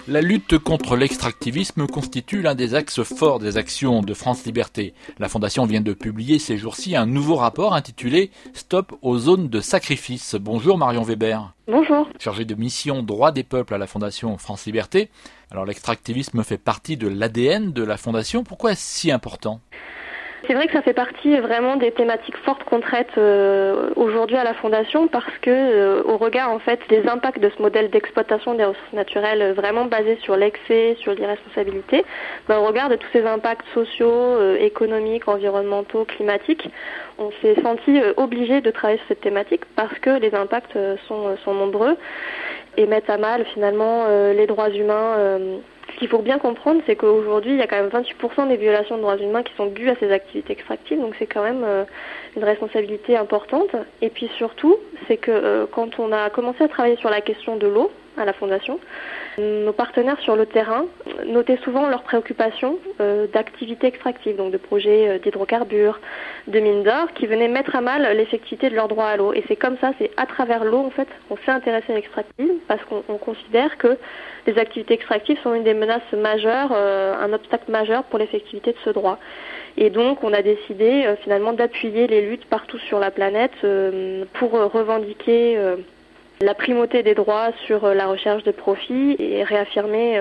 La lutte contre l'extractivisme constitue l'un des axes forts des actions de France Liberté. La Fondation vient de publier ces jours-ci un nouveau rapport intitulé « Stop aux zones de sacrifice ». Bonjour Marion Weber. Bonjour. Chargée de mission droits des peuples à la Fondation France Liberté. Alors l'extractivisme fait partie de l'ADN de la Fondation. Pourquoi est-ce si important ? C'est vrai que ça fait partie vraiment des thématiques fortes qu'on traite aujourd'hui à la Fondation parce que au regard en fait des impacts de ce modèle d'exploitation des ressources naturelles vraiment basé sur l'excès, sur l'irresponsabilité, au regard de tous ces impacts sociaux, économiques, environnementaux, climatiques, on s'est senti obligé de travailler sur cette thématique parce que les impacts sont nombreux et mettent à mal finalement les droits humains. Ce qu'il faut bien comprendre, c'est qu'aujourd'hui, il y a quand même 28% des violations de droits humains qui sont dues à ces activités extractives, donc c'est quand même une responsabilité importante. Et puis surtout, c'est que quand on a commencé à travailler sur la question de l'eau à la Fondation, nos partenaires sur le terrain notaient souvent leurs préoccupations d'activités extractives, donc de projets d'hydrocarbures, de mines d'or, qui venaient mettre à mal l'effectivité de leur droit à l'eau. Et c'est comme ça, c'est à travers l'eau, en fait, qu'on s'est intéressé à l'extractivisme, parce qu'on considère que les activités extractives sont une des menaces majeures, un obstacle majeur pour l'effectivité de ce droit. Et donc, on a décidé finalement d'appuyer les luttes partout sur la planète pour revendiquer la primauté des droits sur la recherche de profit et réaffirmer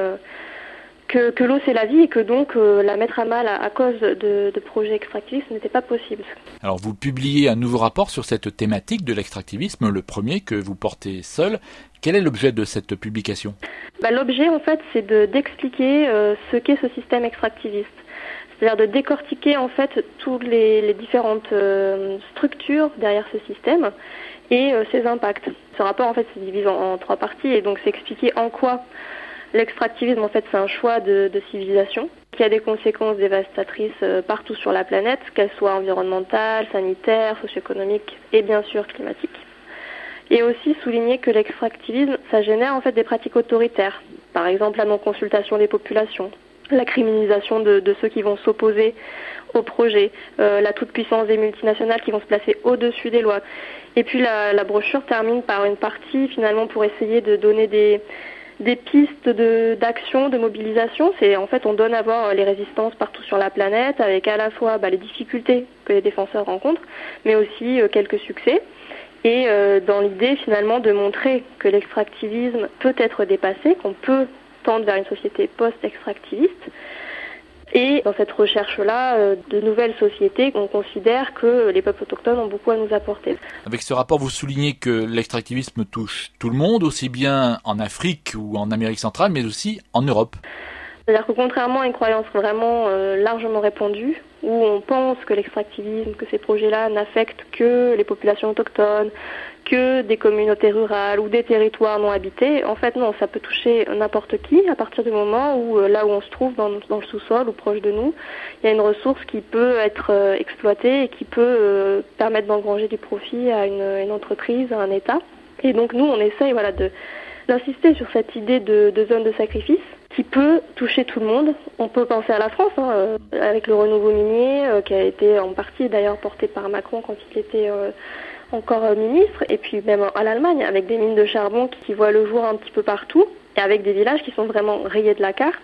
que l'eau c'est la vie et que donc la mettre à mal à cause de projets extractivistes n'était pas possible. Alors vous publiez un nouveau rapport sur cette thématique de l'extractivisme, le premier que vous portez seul. Quel est l'objet de cette publication ? L'objet en fait c'est d'expliquer ce qu'est ce système extractiviste. C'est-à-dire de décortiquer en fait toutes les différentes structures derrière ce système et ses impacts. Ce rapport en fait se divise en trois parties et donc c'est expliquer en quoi l'extractivisme en fait c'est un choix de civilisation qui a des conséquences dévastatrices partout sur la planète, qu'elles soient environnementales, sanitaires, socio-économiques et bien sûr climatiques. Et aussi souligner que l'extractivisme ça génère en fait des pratiques autoritaires, par exemple la non-consultation des populations, la criminalisation de ceux qui vont s'opposer au projet, la toute-puissance des multinationales qui vont se placer au-dessus des lois. Et puis la brochure termine par une partie finalement pour essayer de donner des pistes d'action, de mobilisation. C'est en fait on donne à voir les résistances partout sur la planète avec à la fois les difficultés que les défenseurs rencontrent, mais aussi quelques succès. Et dans l'idée finalement de montrer que l'extractivisme peut être dépassé, qu'on peut tendre vers une société post-extractiviste. Et dans cette recherche-là, de nouvelles sociétés, on considère que les peuples autochtones ont beaucoup à nous apporter. Avec ce rapport, vous soulignez que l'extractivisme touche tout le monde, aussi bien en Afrique ou en Amérique centrale, mais aussi en Europe. C'est-à-dire que contrairement à une croyance vraiment largement répandue, où on pense que l'extractivisme, que ces projets-là n'affectent que les populations autochtones, que des communautés rurales ou des territoires non habités, en fait non, ça peut toucher n'importe qui à partir du moment où là où on se trouve dans le sous-sol ou proche de nous, il y a une ressource qui peut être exploitée et qui peut permettre d'engranger du profit à une entreprise, à un État. Et donc nous on essaye d'insister sur cette idée de zone de sacrifice qui peut toucher tout le monde. On peut penser à la France, avec le renouveau minier, qui a été en partie d'ailleurs porté par Macron quand il était encore ministre, et puis même à l'Allemagne, avec des mines de charbon qui voient le jour un petit peu partout, et avec des villages qui sont vraiment rayés de la carte,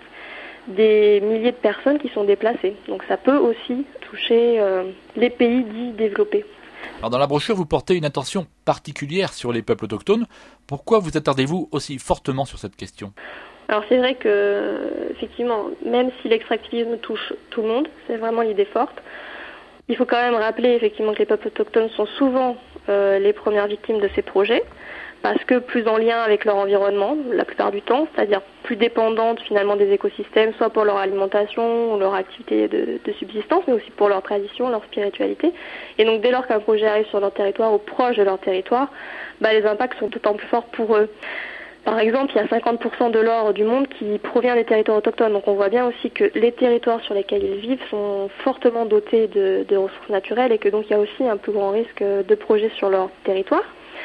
des milliers de personnes qui sont déplacées. Donc ça peut aussi toucher les pays dits développés. Alors dans la brochure, vous portez une attention particulière sur les peuples autochtones. Pourquoi vous attardez-vous aussi fortement sur cette question ? Alors c'est vrai que, effectivement, même si l'extractivisme touche tout le monde, c'est vraiment l'idée forte, il faut quand même rappeler effectivement que les peuples autochtones sont souvent les premières victimes de ces projets, parce que plus en lien avec leur environnement, la plupart du temps, c'est-à-dire plus dépendantes finalement des écosystèmes, soit pour leur alimentation ou leur activité de subsistance, mais aussi pour leur tradition, leur spiritualité. Et donc dès lors qu'un projet arrive sur leur territoire ou proche de leur territoire, les impacts sont d'autant plus forts pour eux. Par exemple, il y a 50% de l'or du monde qui provient des territoires autochtones. Donc on voit bien aussi que les territoires sur lesquels ils vivent sont fortement dotés de ressources naturelles et que donc il y a aussi un plus grand risque de projets sur leur territoire.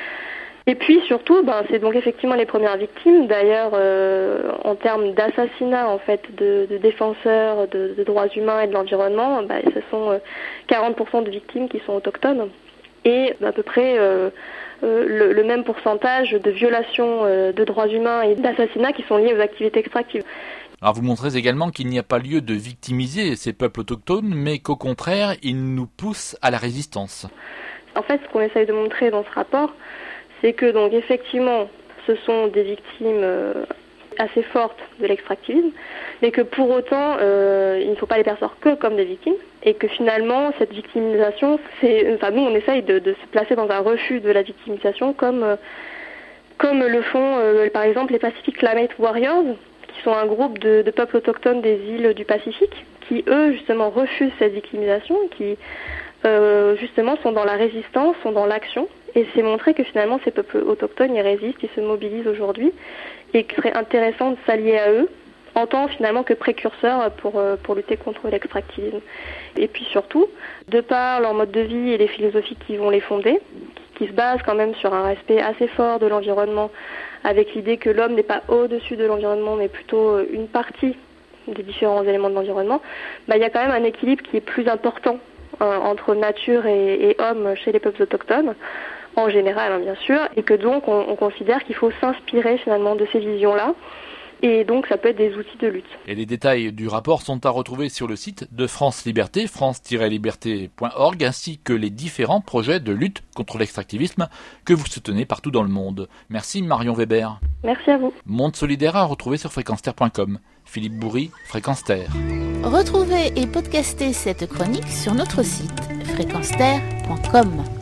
Et puis surtout, c'est donc effectivement les premières victimes. D'ailleurs, en termes d'assassinat en fait de défenseurs de droits humains et de l'environnement, ce sont 40% de victimes qui sont autochtones et à peu près le même pourcentage de violations de droits humains et d'assassinats qui sont liés aux activités extractives. Alors vous montrez également qu'il n'y a pas lieu de victimiser ces peuples autochtones, mais qu'au contraire, ils nous poussent à la résistance. En fait, ce qu'on essaye de montrer dans ce rapport, c'est que donc effectivement, ce sont des victimes assez fortes de l'extractivisme, mais que pour autant, il ne faut pas les percevoir que comme des victimes, et que finalement, cette victimisation, nous on essaye de se placer dans un refus de la victimisation, comme le font par exemple les Pacific Climate Warriors, qui sont un groupe de peuples autochtones des îles du Pacifique, qui eux justement refusent cette victimisation, qui justement sont dans la résistance, sont dans l'action, et c'est montrer que finalement ces peuples autochtones, ils résistent, ils se mobilisent aujourd'hui, et qu'il serait intéressant de s'allier à eux en tant finalement que précurseurs pour lutter contre l'extractivisme. Et puis surtout, de par leur mode de vie et les philosophies qui vont les fonder, qui se basent quand même sur un respect assez fort de l'environnement, avec l'idée que l'homme n'est pas au-dessus de l'environnement, mais plutôt une partie des différents éléments de l'environnement, il y a quand même un équilibre qui est plus important entre nature et homme chez les peuples autochtones, en général bien sûr, et que donc on considère qu'il faut s'inspirer finalement de ces visions-là, et donc ça peut être des outils de lutte. Et les détails du rapport sont à retrouver sur le site de France Liberté, france-liberté.org, ainsi que les différents projets de lutte contre l'extractivisme que vous soutenez partout dans le monde. Merci Marion Weber. Merci à vous. Monde solidaire à retrouver sur fréquenceterre.com. Philippe Bourry, Fréquence Terre. Retrouvez et podcastez cette chronique sur notre site fréquenceterre.com.